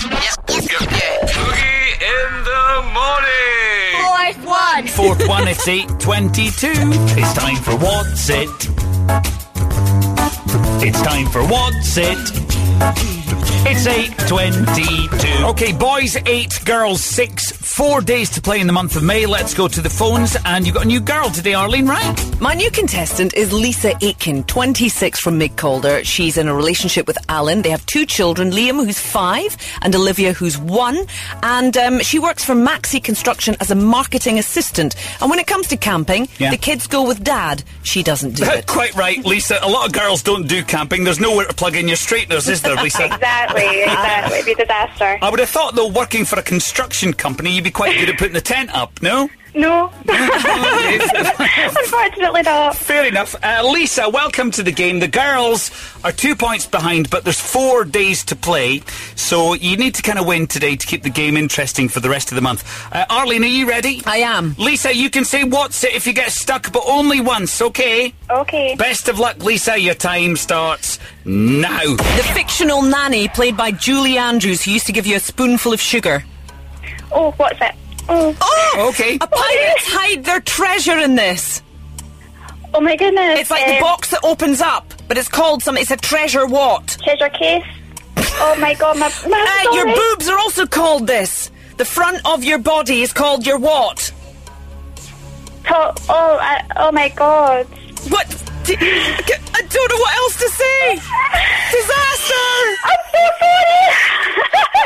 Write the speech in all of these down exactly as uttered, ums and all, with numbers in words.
Boogie in the morning. Fourth one. Fourth one, it's eight twenty-two. It's time for What's It? It's time for What's It? It's eight twenty-two. Okay, boys eight, girls six. Four days to play in the month of May. Let's go to the phones. And you've got a new girl today, Arlene, right? My new contestant is Lisa Aitken, twenty-six, from Mid Calder. She's in a relationship with Alan. They have two children, Liam, who's five, and Olivia, who's one. And um, she works for Maxi Construction as a marketing assistant. And when it comes to camping, Yeah. the kids go with Dad. She doesn't do it. Quite right, Lisa. A lot of girls don't do camping. There's nowhere to plug in your straighteners, is there, Lisa? Exactly, exactly. It'd be a disaster. I would have thought, though, working for a construction company, you'd be quite good at putting the tent up, no? No. Unfortunately not. Fair enough. Uh, Lisa, welcome to the game. The girls are two points behind, but there's four days to play, so you need to kind of win today to keep the game interesting for the rest of the month. Uh, Arlene, are you ready? I am. Lisa, you can say what's it if you get stuck, but only once, okay? Okay. Best of luck, Lisa. Your time starts now. The fictional nanny played by Julie Andrews, who used to give you a spoonful of sugar. Oh, what's it? Oh. Oh! Okay. A pirates hide their treasure in this. Oh my goodness. It's like um, the box that opens up, but it's called some. It's a treasure what? treasure case. Oh my god, my, my Uh, your sorry. boobs are also called this. The front of your body is called your what? To- oh, I, oh my god. What? D- I don't know what else to say. Disaster! I'm so sorry.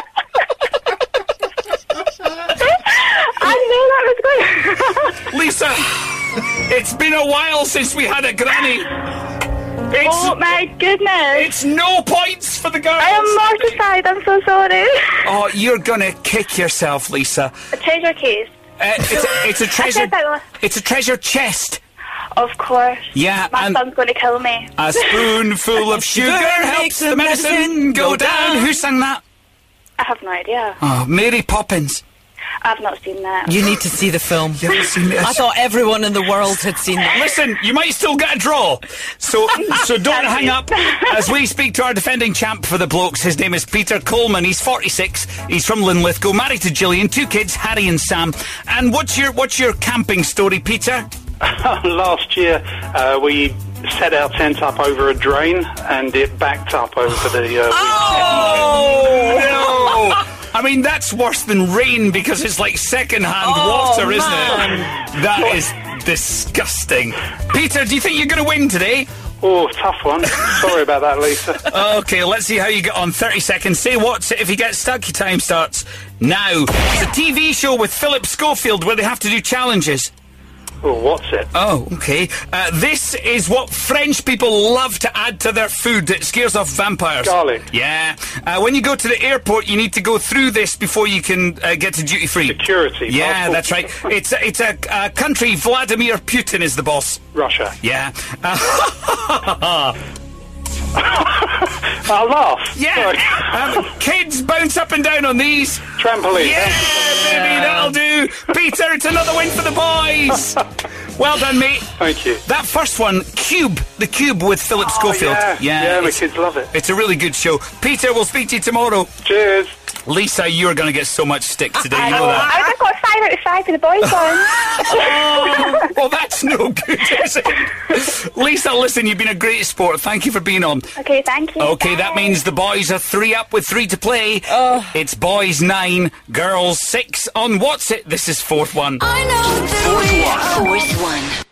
I knew that was going. Lisa, it's been a while since we had a granny. It's, Oh my goodness. it's no points for the girls. I am mortified. I'm so sorry. Oh, you're gonna kick yourself, Lisa. A treasure case. Uh, it's, a, it's a treasure. said that one. It's a treasure chest. Of course. Yeah, My and son's going to kill me. a spoonful of sugar helps the medicine go down. Who sang that? I have no idea. Oh, Mary Poppins. I've not seen that. You need to see the film. You haven't seen this? I thought everyone in the world had seen that. Listen, you might still get a draw. So so don't hang up. As we speak to our defending champ for the blokes, his name is Peter Coleman. He's forty-six. He's from Linlithgow, married to Gillian, two kids, Harry and Sam. And what's your what's your camping story, Peter? Last year, uh, we set our tent up over a drain and it backed up over the uh, Oh, no. I mean, that's worse than rain because it's like second-hand Oh, water, isn't man. it? That is disgusting. Peter, do you think you're going to win today? Oh, tough one. Sorry about that, Lisa. Okay, let's see how you get on. thirty seconds. Say what's it. If you get stuck, your time starts now. It's a T V show with Philip Schofield where they have to do challenges. Oh, what's it? Oh, okay. Uh, this is what French people love to add to their food. It scares off vampires. Garlic. Yeah. Uh, when you go to the airport, you need to go through this before you can uh, get to duty free. Security. Yeah, passport. that's right. It's a, it's a uh, country. Vladimir Putin is the boss. Russia. Yeah. Uh, I'll laugh. yeah. Sorry. Um, kids bounce up and down on these. Trampoline. Yeah, baby, that'll do. Peter, it's another win for the boys. Well done, mate. Thank you. That first one, Cube, the Cube with Philip Schofield. Oh, yeah, yeah, the it's, kids love it. it's a really good show. Peter, we'll speak to you tomorrow. Cheers. Lisa, you're going to get so much stick today. You know Oh, that. I would have got five out of five for the boys one. Oh, well, that's no good, is it? Lisa, listen, you've been a great sport. Thank you for being on. Okay, thank you. Okay, that Bye. means the boys are three up with three to play. It's boys nine, girls six on What's It? This is fourth one. I know that we Fourth one.